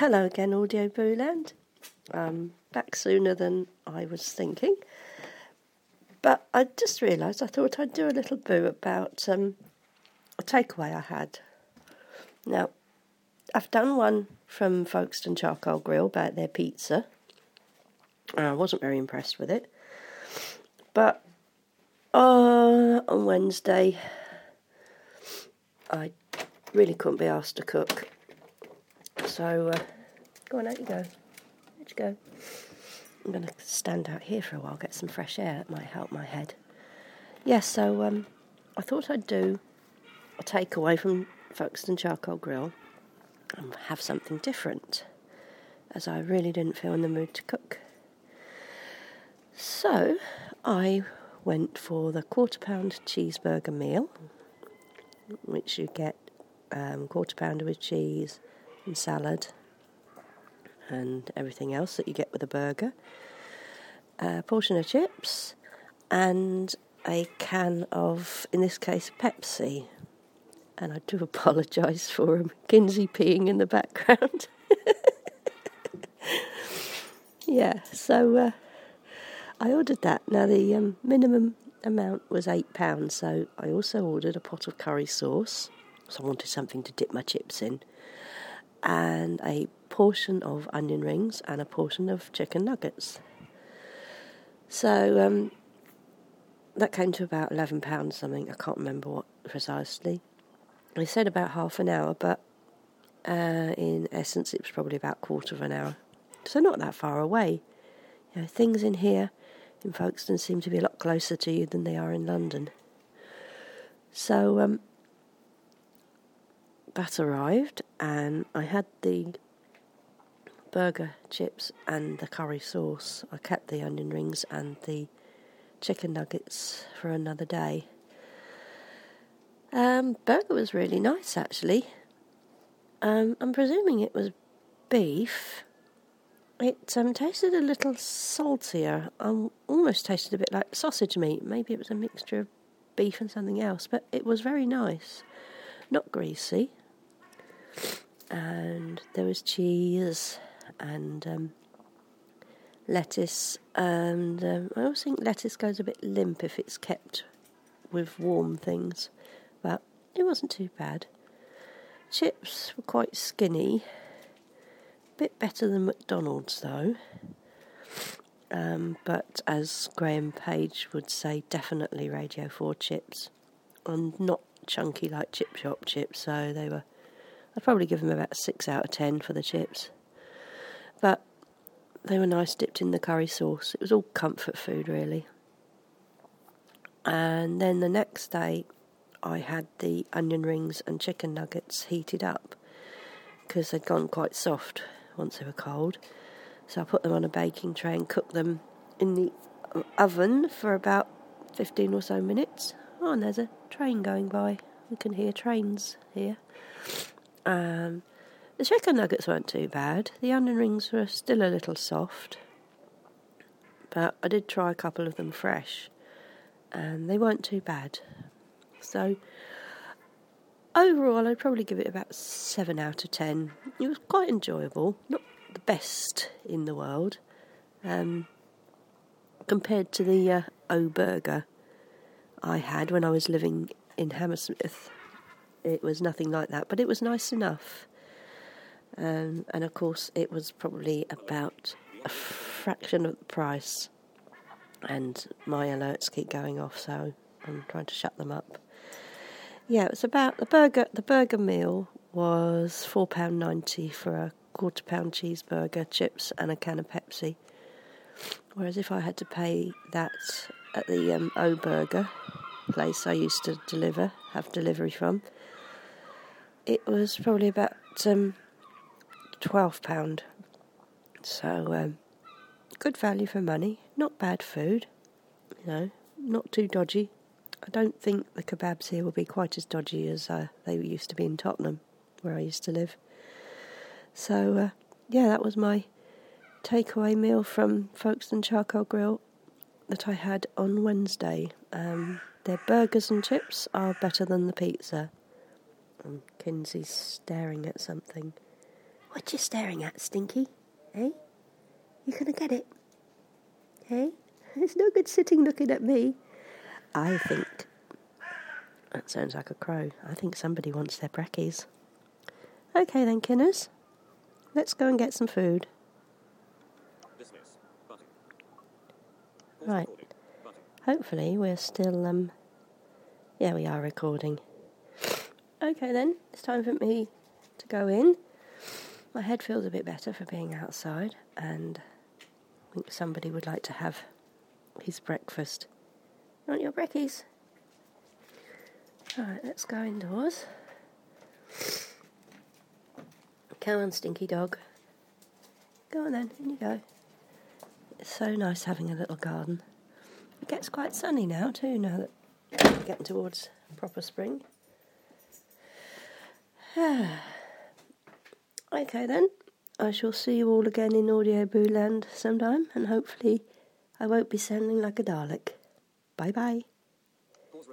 Hello again, Audio Booland. Back sooner than I was thinking. But I just realised I thought I'd do a little boo about a takeaway I had. Now, I've done one from Folkestone Charcoal Grill about their pizza. I wasn't very impressed with it. But on Wednesday, I really couldn't be asked to cook. So, go on, out you go. Where'd you go? I'm going to stand out here for a while, get some fresh air. That might help my head. So I thought I'd do a takeaway from Folkestone Charcoal Grill and have something different, as I really didn't feel in the mood to cook. So I went for the £1/4 cheeseburger meal, which you get £1/4 pounder with cheese and salad and everything else that you get with a burger, a portion of chips and a can of, in this case, Pepsi. And I do apologise for Kinsey peeing in the background. So I ordered that. Now the minimum amount was £8, so I also ordered a pot of curry sauce, so I wanted something to dip my chips in, and a portion of onion rings and a portion of chicken nuggets. So that came to about £11 something. I can't remember what precisely. They said about half an hour, but in essence it was probably about a quarter of an hour. So not that far away. You know, things in here in Folkestone seem to be a lot closer to you than they are in London. So that arrived, and I had the burger chips and the curry sauce. I kept the onion rings and the chicken nuggets for another day. Burger was really nice, actually. I'm presuming it was beef. It tasted a little saltier. Almost tasted a bit like sausage meat. Maybe it was a mixture of beef and something else, but it was very nice. Not greasy. And there was cheese and lettuce, and I always think lettuce goes a bit limp if it's kept with warm things, but it wasn't too bad. Chips were quite skinny, a bit better than McDonald's though, but as Graham Page would say, definitely Radio 4 chips, and not chunky like Chip Shop chips, so I'd probably give them about a 6 out of 10 for the chips. But they were nice, dipped in the curry sauce. It was all comfort food, really. And then the next day, I had the onion rings and chicken nuggets heated up because they'd gone quite soft once they were cold. So I put them on a baking tray and cooked them in the oven for about 15 or so minutes. Oh, and there's a train going by. We can hear trains here. The chicken nuggets weren't too bad. The onion rings were still a little soft, but I did try a couple of them fresh, and they weren't too bad. So overall, I'd probably give it about 7 out of 10. It was quite enjoyable, not the best in the world, compared to the O-Burger I had when I was living in Hammersmith. It was nothing like that, but it was nice enough. And of course, it was probably about a fraction of the price. And my alerts keep going off, so I'm trying to shut them up. Yeah, it was about the burger. The burger meal was £4.90 for a £1/4 cheeseburger, chips, and a can of Pepsi. Whereas if I had to pay that at the O-Burger place I used to have delivery from, it was probably about £12. So good value for money, not bad food, not too dodgy. I don't think the kebabs here will be quite as dodgy as they used to be in Tottenham, where I used to live. So that was my takeaway meal from Folkestone Charcoal Grill that I had on Wednesday. Their burgers and chips are better than the pizza. And Kinsey's staring at something. What you staring at, Stinky? Eh? You gonna get it? Eh? It's no good sitting looking at me. I think... That sounds like a crow. I think somebody wants their brekkies. Okay then, Kinners. Let's go and get some food. Right. Hopefully we're still... Yeah, we are recording. Okay then, it's time for me to go in. My head feels a bit better for being outside, and I think somebody would like to have his breakfast. Want your brekkies? Alright, let's go indoors. Come on, Stinky dog. Go on then, in you go. It's so nice having a little garden. It gets quite sunny now too, now that we're getting towards proper spring. Okay then, I shall see you all again in Audioboo Land sometime, and hopefully I won't be sounding like a Dalek. Bye bye.